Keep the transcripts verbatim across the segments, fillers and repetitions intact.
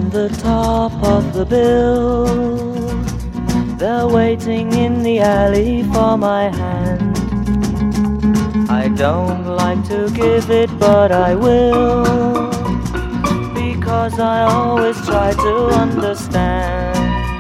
and the top of the bill. They're waiting in the alley for my hand. I don't like to give it, but I will, because I always try to understand.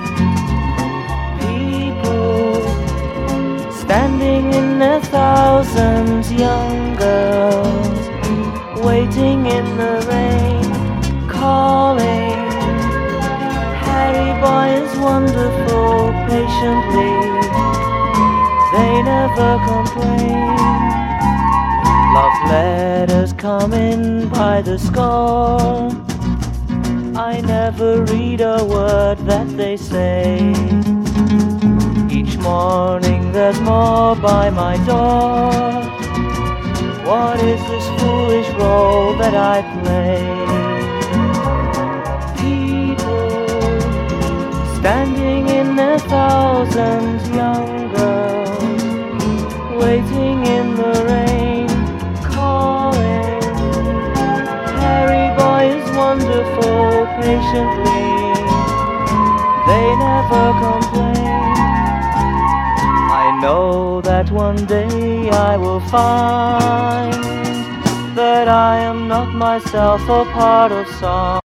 People standing in their thousands, young girls waiting in the rain, calling. Harry Boy is wonderful, patiently they never complain. Love letters come in by the score. I never read a word that they say. Each morning there's more by my door. What is this foolish role that I play? People standing in their thousands, young girls waiting in the rain, calling. Harry Boy is wonderful, patiently they never complain. I know that one day I will find that I am not myself a part of song.